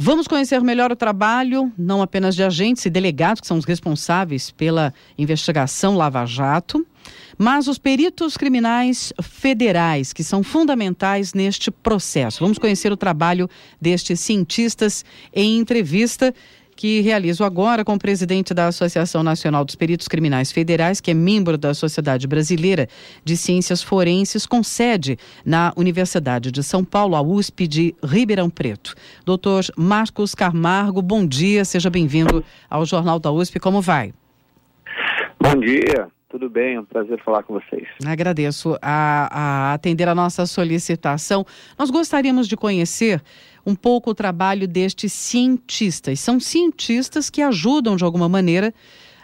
Vamos conhecer melhor o trabalho, não apenas de agentes e delegados, que são os responsáveis pela investigação Lava Jato, mas os peritos criminais federais, que são fundamentais neste processo. Vamos conhecer o trabalho destes cientistas em entrevista que realizo agora com o presidente da Associação Nacional dos Peritos Criminais Federais, que é membro da Sociedade Brasileira de Ciências Forenses, com sede na Universidade de São Paulo, a USP de Ribeirão Preto. Doutor Marcos Camargo, bom dia, seja bem-vindo ao Jornal da USP, como vai? Bom dia, tudo bem, é um prazer falar com vocês. Agradeço a atender a nossa solicitação. Nós gostaríamos de conhecer um pouco o trabalho destes cientistas. São cientistas que ajudam, de alguma maneira,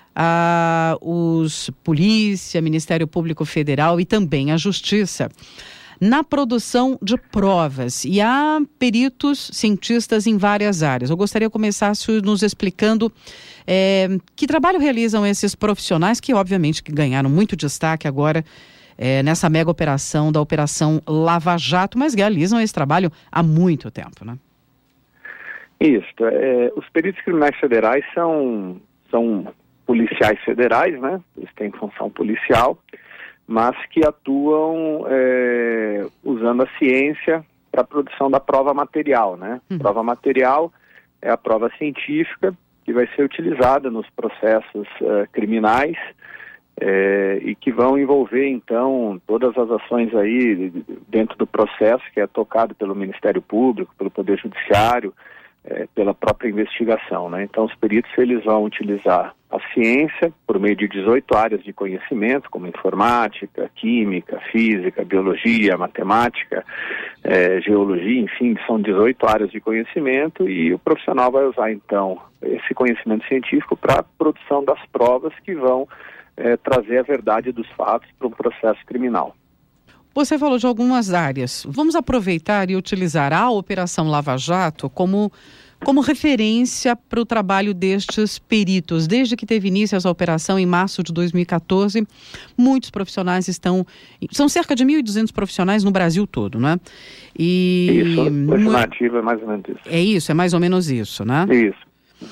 os polícia, Ministério Público Federal e também a Justiça na produção de provas. E há peritos, cientistas em várias áreas. Eu gostaria que começasse nos explicando que trabalho realizam esses profissionais que, obviamente, que ganharam muito destaque agora nessa mega operação da Operação Lava Jato, mas realizam esse trabalho há muito tempo, né? Isso. Os peritos criminais federais são policiais federais, né? Eles têm função policial, mas que atuam usando a ciência para a produção da prova material, né? Prova material é a prova científica que vai ser utilizada nos processos criminais, e que vão envolver, então, todas as ações aí dentro do processo, que é tocado pelo Ministério Público, pelo Poder Judiciário, pela própria investigação, né? Então, os peritos, eles vão utilizar a ciência por meio de 18 áreas de conhecimento, como informática, química, física, biologia, matemática, geologia, enfim, são 18 áreas de conhecimento, e o profissional vai usar, então, esse conhecimento científico para a produção das provas que vão trazer a verdade dos fatos para um processo criminal. Você falou de algumas áreas. Vamos aproveitar e utilizar a Operação Lava Jato como referência para o trabalho destes peritos. Desde que teve início essa operação em março de 2014, muitos profissionais são cerca de 1.200 profissionais no Brasil todo, né? Isso, a estimativa é mais ou menos isso. É mais ou menos isso, né? Isso.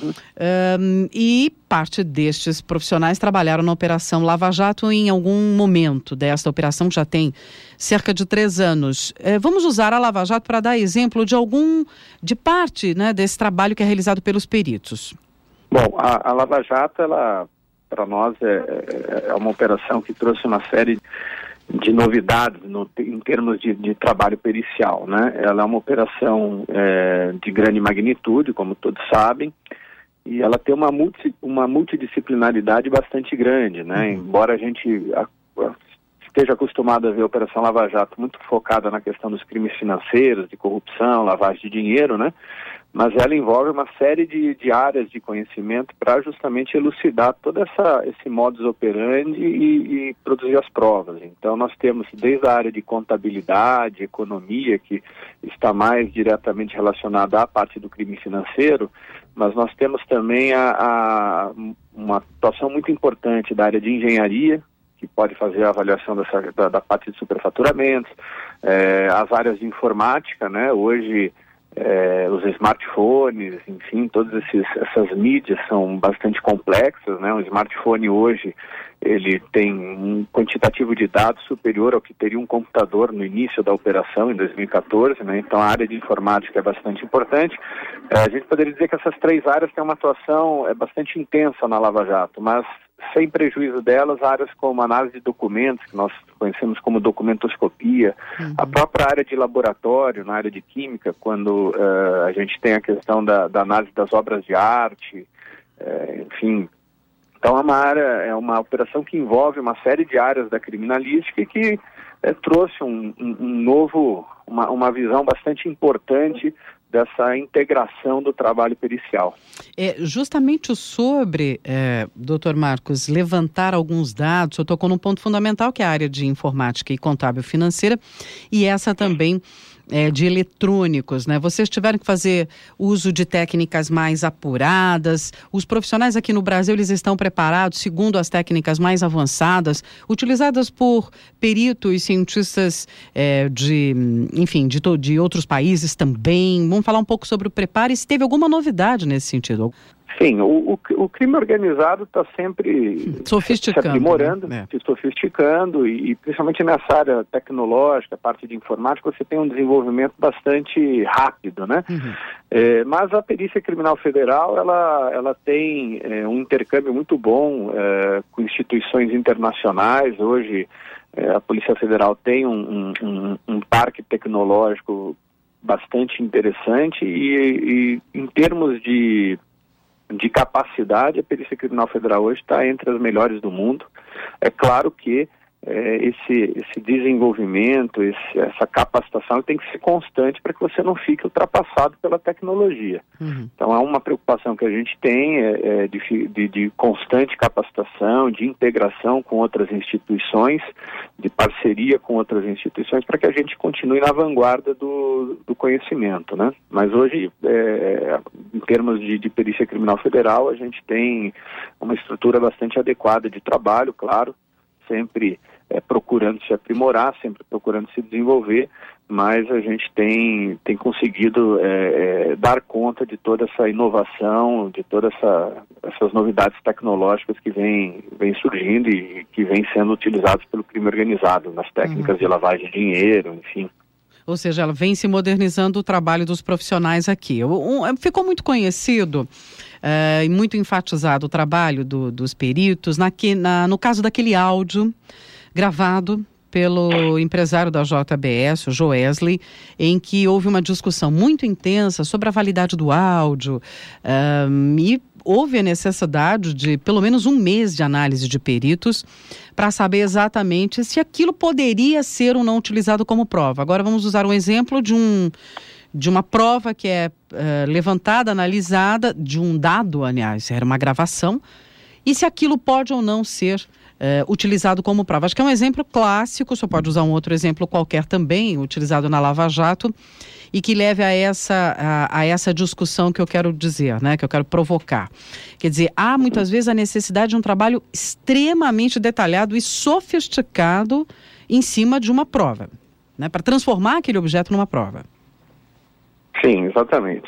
E parte destes profissionais trabalharam na Operação Lava Jato em algum momento desta operação, que já tem cerca de 3 anos. Vamos usar a Lava Jato para dar exemplo de parte, né, desse trabalho que é realizado pelos peritos. Bom, a Lava Jato, ela, para nós, é uma operação que trouxe uma série de novidades em termos de trabalho pericial, né? Ela é uma operação de grande magnitude, como todos sabem, e ela tem uma multidisciplinaridade bastante grande, né? Embora a gente esteja acostumado a ver a Operação Lava Jato muito focada na questão dos crimes financeiros, de corrupção, lavagem de dinheiro, né? Mas ela envolve uma série de áreas de conhecimento para justamente elucidar todo esse modus operandi e produzir as provas. Então nós temos desde a área de contabilidade, economia, que está mais diretamente relacionada à parte do crime financeiro, mas nós temos também uma atuação muito importante da área de engenharia, que pode fazer a avaliação da parte de superfaturamentos, as áreas de informática, né? Hoje os smartphones, enfim, todas essas mídias são bastante complexas, né? Um smartphone hoje, ele tem um quantitativo de dados superior ao que teria um computador no início da operação, em 2014, né? Então a área de informática é bastante importante. A gente poderia dizer que essas 3 áreas têm uma atuação bastante intensa na Lava Jato, mas sem prejuízo delas, áreas como análise de documentos, que nós conhecemos como documentoscopia, a própria área de laboratório, na área de química, quando a gente tem a questão da análise das obras de arte, enfim. Então é uma operação que envolve uma série de áreas da criminalística e que trouxe uma visão bastante importante dessa integração do trabalho pericial. Justamente sobre, doutor Marcos, levantar alguns dados, eu tocou num ponto fundamental, que é a área de informática e contábil financeira, e essa também de eletrônicos, né? Vocês tiveram que fazer uso de técnicas mais apuradas. Os profissionais aqui no Brasil, eles estão preparados segundo as técnicas mais avançadas, utilizadas por peritos e cientistas de outros países também. Vamos falar um pouco sobre o preparo e se teve alguma novidade nesse sentido. Sim, o crime organizado está sempre se aprimorando, né? Se sofisticando e principalmente nessa área tecnológica, parte de informática, você tem um desenvolvimento bastante rápido, né? Mas a Perícia Criminal Federal, ela tem um intercâmbio muito bom com instituições internacionais. Hoje a Polícia Federal tem um parque tecnológico bastante interessante e em termos de capacidade, a Perícia Criminal Federal hoje está entre as melhores do mundo. É claro que esse desenvolvimento, essa capacitação tem que ser constante para que você não fique ultrapassado pela tecnologia. Então, é uma preocupação que a gente tem de constante capacitação, de integração com outras instituições, de parceria com outras instituições, para que a gente continue na vanguarda do conhecimento, né? Mas hoje, em termos de Perícia Criminal Federal, a gente tem uma estrutura bastante adequada de trabalho, claro, sempre procurando se aprimorar, sempre procurando se desenvolver, mas a gente tem conseguido dar conta de toda essa inovação, de todas essas novidades tecnológicas que vêm surgindo e que vêm sendo utilizadas pelo crime organizado, nas técnicas de lavagem de dinheiro, enfim. Ou seja, ela vem se modernizando o trabalho dos profissionais aqui. Ficou muito conhecido e muito enfatizado o trabalho dos peritos no caso daquele áudio gravado pelo empresário da JBS, o Joesley, em que houve uma discussão muito intensa sobre a validade do áudio e houve a necessidade de pelo menos um mês de análise de peritos para saber exatamente se aquilo poderia ser ou não utilizado como prova. Agora vamos usar um exemplo de uma prova que é levantada, analisada, de um dado, aliás, era uma gravação, e se aquilo pode ou não ser utilizado como prova. Acho que é um exemplo clássico, você pode usar um outro exemplo qualquer também, utilizado na Lava Jato, e que leve a essa discussão que eu quero dizer, né, que eu quero provocar. Quer dizer, há muitas vezes a necessidade de um trabalho extremamente detalhado e sofisticado em cima de uma prova, né, para transformar aquele objeto numa prova. Sim, exatamente.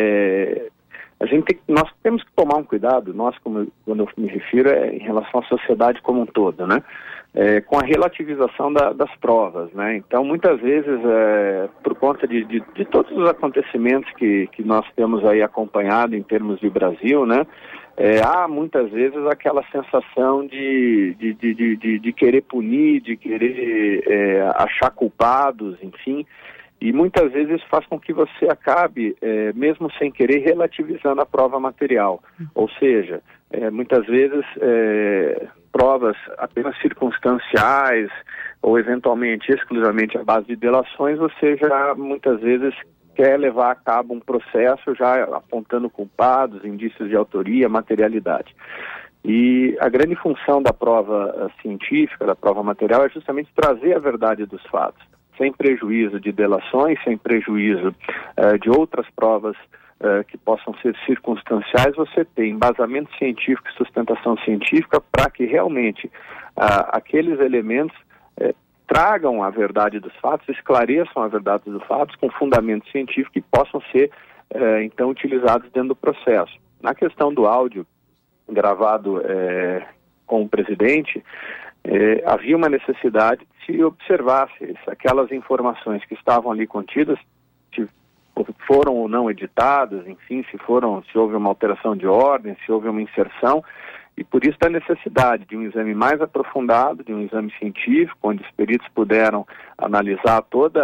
Nós temos que tomar um cuidado, quando eu me refiro, em relação à sociedade como um todo, né? Com a relativização das provas, né? Então, muitas vezes, por conta de todos os acontecimentos que nós temos aí acompanhado em termos de Brasil, né? Há muitas vezes aquela sensação de querer punir, de querer achar culpados, enfim. E muitas vezes isso faz com que você acabe, mesmo sem querer, relativizando a prova material. Ou seja, muitas vezes provas apenas circunstanciais ou eventualmente exclusivamente à base de delações, você já muitas vezes quer levar a cabo um processo já apontando culpados, indícios de autoria, materialidade. E a grande função da prova científica, da prova material, é justamente trazer a verdade dos fatos, sem prejuízo de delações, sem prejuízo de outras provas que possam ser circunstanciais. Você tem embasamento científico e sustentação científica para que realmente aqueles elementos tragam a verdade dos fatos, esclareçam a verdade dos fatos com fundamento científico e possam ser, então, utilizados dentro do processo. Na questão do áudio gravado com o presidente, havia uma necessidade de se observar se aquelas informações que estavam ali contidas se foram ou não editadas, enfim, se houve uma alteração de ordem, se houve uma inserção, e por isso a necessidade de um exame mais aprofundado, de um exame científico, onde os peritos puderam analisar todo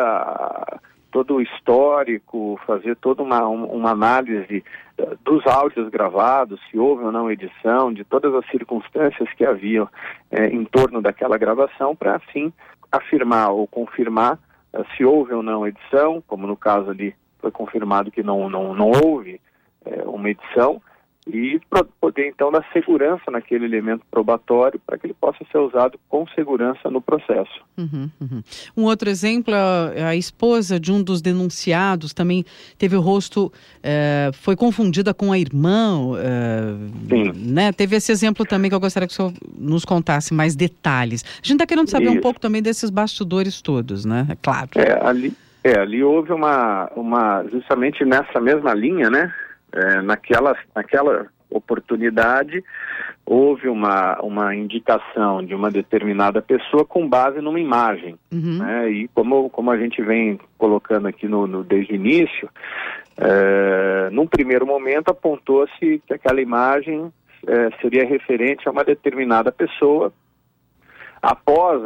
o histórico, fazer toda uma análise dos áudios gravados, se houve ou não edição, de todas as circunstâncias que haviam em torno daquela gravação, para assim afirmar ou confirmar se houve ou não edição, como no caso ali foi confirmado que não houve uma edição, e poder então dar segurança naquele elemento probatório para que ele possa ser usado com segurança no processo. Um outro exemplo, a esposa de um dos denunciados também teve o rosto, foi confundida com a irmã, né? Teve esse exemplo também que eu gostaria que o senhor nos contasse mais detalhes. A gente está querendo saber um pouco também desses bastidores todos, né? É claro. Ali houve justamente nessa mesma linha, né? Naquela oportunidade, houve uma indicação de uma determinada pessoa com base numa imagem. Né? E como a gente vem colocando aqui desde o início, num primeiro momento apontou-se que aquela imagem seria referente a uma determinada pessoa. Após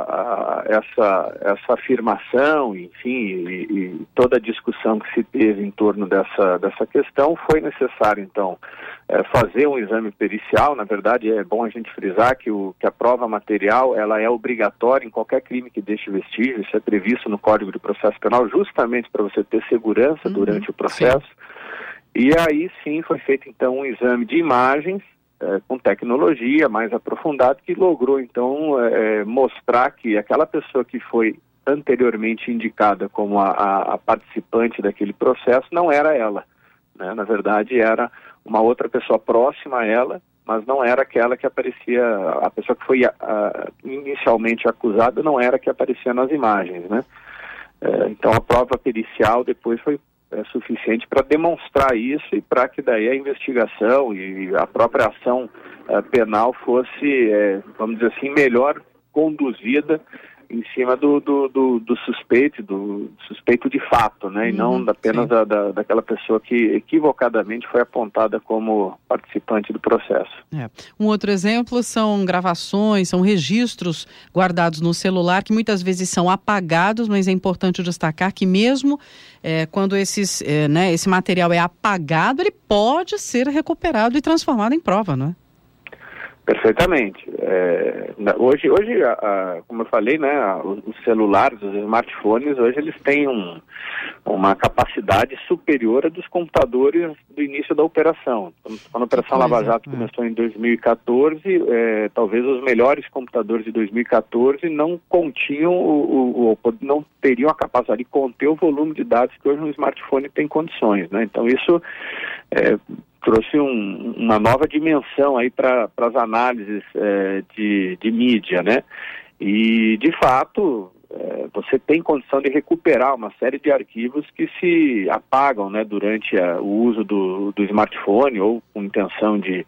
essa afirmação, enfim, e toda a discussão que se teve em torno dessa questão, foi necessário, então, fazer um exame pericial. Na verdade, é bom a gente frisar que a prova material ela é obrigatória em qualquer crime que deixe vestígio. Isso é previsto no Código de Processo Penal, justamente para você ter segurança durante o processo. Sim. E aí, sim, foi feito, então, um exame de imagens, com tecnologia mais aprofundada, que logrou então mostrar que aquela pessoa que foi anteriormente indicada como a participante daquele processo não era ela, né? Na verdade era uma outra pessoa próxima a ela, mas não era aquela que aparecia, a pessoa que foi inicialmente acusada não era a que aparecia nas imagens, né? Então a prova pericial depois foi suficiente para demonstrar isso e para que daí a investigação e a própria ação penal fosse, vamos dizer assim, melhor conduzida em cima do suspeito de fato, né? E não apenas daquela pessoa que equivocadamente foi apontada como participante do processo. Um outro exemplo são gravações, são registros guardados no celular que muitas vezes são apagados, mas é importante destacar que mesmo quando esse material é apagado, ele pode ser recuperado e transformado em prova, não é? Perfeitamente. Hoje como eu falei, né, os celulares, os smartphones, hoje eles têm uma capacidade superior à dos computadores do início da operação. Quando a Operação Lava Jato começou em 2014, talvez os melhores computadores de 2014 não continham, não teriam a capacidade de conter o volume de dados que hoje um smartphone tem condições, né? Então isso trouxe uma nova dimensão aí para as análises de mídia, né? E, de fato, você tem condição de recuperar uma série de arquivos que se apagam, né, durante o uso do smartphone ou com intenção de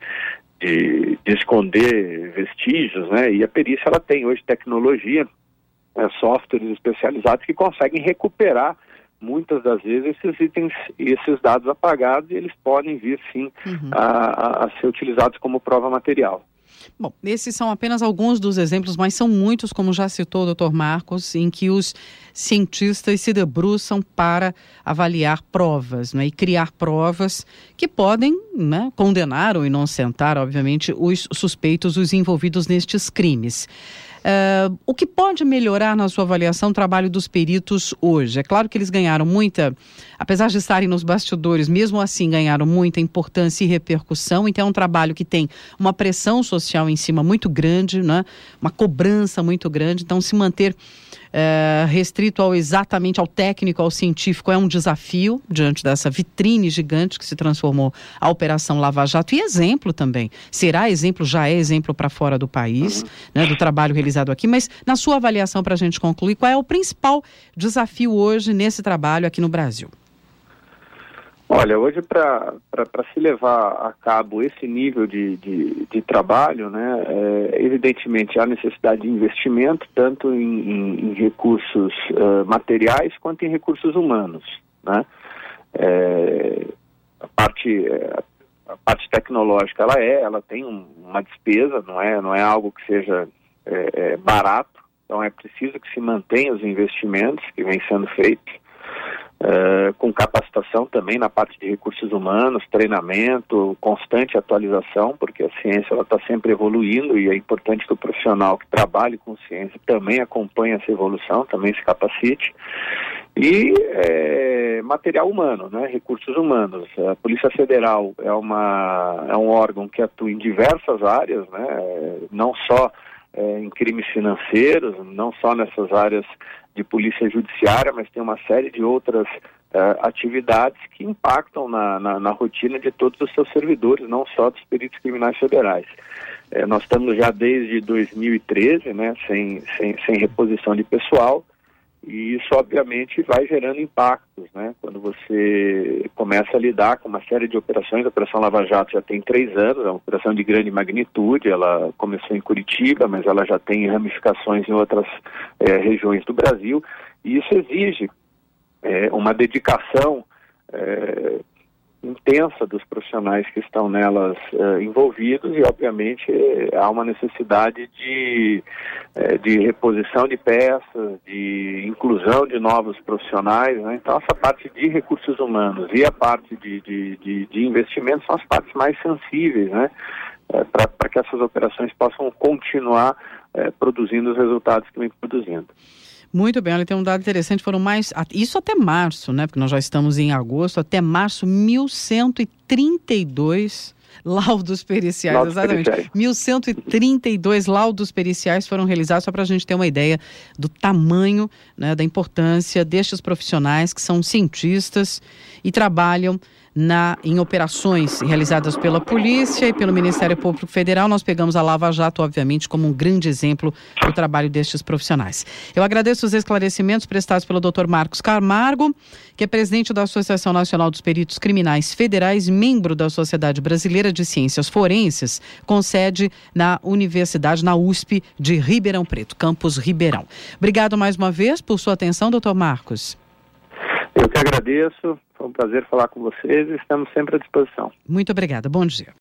esconder vestígios, né? E a perícia ela tem hoje tecnologia, softwares especializados que conseguem recuperar muitas das vezes esses itens, esses dados apagados, e eles podem vir sim a ser utilizados como prova material. Bom, esses são apenas alguns dos exemplos, mas são muitos, como já citou o Dr. Marcos, em que os cientistas se debruçam para avaliar provas, né, e criar provas que podem, né, condenar ou inocentar, obviamente, os suspeitos, os envolvidos nestes crimes. O que pode melhorar na sua avaliação o trabalho dos peritos hoje? É claro que eles ganharam apesar de estarem nos bastidores, mesmo assim ganharam muita importância e repercussão, então é um trabalho que tem uma pressão social em cima muito grande, né? Uma cobrança muito grande, então se manter restrito exatamente ao técnico, ao científico, é um desafio diante dessa vitrine gigante que se transformou a Operação Lava Jato, e exemplo também. Já é exemplo para fora do país, né, do trabalho realizado aqui, mas na sua avaliação, para a gente concluir, qual é o principal desafio hoje nesse trabalho aqui no Brasil? Olha, hoje para se levar a cabo esse nível de trabalho, né, evidentemente há necessidade de investimento, tanto em recursos materiais quanto em recursos humanos, né? A parte tecnológica ela tem uma despesa, não é algo que seja barato, então é preciso que se mantenha os investimentos que vêm sendo feitos. Com capacitação também na parte de recursos humanos, treinamento, constante atualização, porque a ciência está sempre evoluindo e é importante que o profissional que trabalhe com ciência também acompanhe essa evolução, também se capacite. E material humano, né? Recursos humanos. A Polícia Federal é um órgão que atua em diversas áreas, né? Não só em crimes financeiros, não só nessas áreas de polícia judiciária, mas tem uma série de outras atividades que impactam na rotina de todos os seus servidores, não só dos peritos criminais federais. Nós estamos já desde 2013, né, sem reposição de pessoal, e isso obviamente vai gerando impactos, né? Quando você começa a lidar com uma série de operações. A Operação Lava Jato já tem 3 anos, é uma operação de grande magnitude. Ela começou em Curitiba, mas ela já tem ramificações em outras regiões do Brasil, e isso exige uma dedicação intensa dos profissionais que estão nelas envolvidos, e obviamente há uma necessidade de reposição de peças, de inclusão de novos profissionais, né? Então essa parte de recursos humanos e a parte de investimentos são as partes mais sensíveis, né? Para que essas operações possam continuar produzindo os resultados que vem produzindo. Muito bem, olha, tem um dado interessante, foram isso até março, né, porque nós já estamos em agosto, até março, 1.132 laudos periciais, exatamente, 1.132 laudos periciais foram realizados, só para a gente ter uma ideia do tamanho, né, da importância destes profissionais que são cientistas e trabalham em operações realizadas pela polícia e pelo Ministério Público Federal. Nós pegamos a Lava Jato, obviamente, como um grande exemplo do trabalho destes profissionais. Eu agradeço os esclarecimentos prestados pelo Dr. Marcos Camargo, que é presidente da Associação Nacional dos Peritos Criminais Federais, membro da Sociedade Brasileira de Ciências Forenses, com sede na Universidade, na USP de Ribeirão Preto, campus Ribeirão. Obrigado mais uma vez por sua atenção, Dr. Marcos. Eu que agradeço, foi um prazer falar com vocês e estamos sempre à disposição. Muito obrigada, bom dia.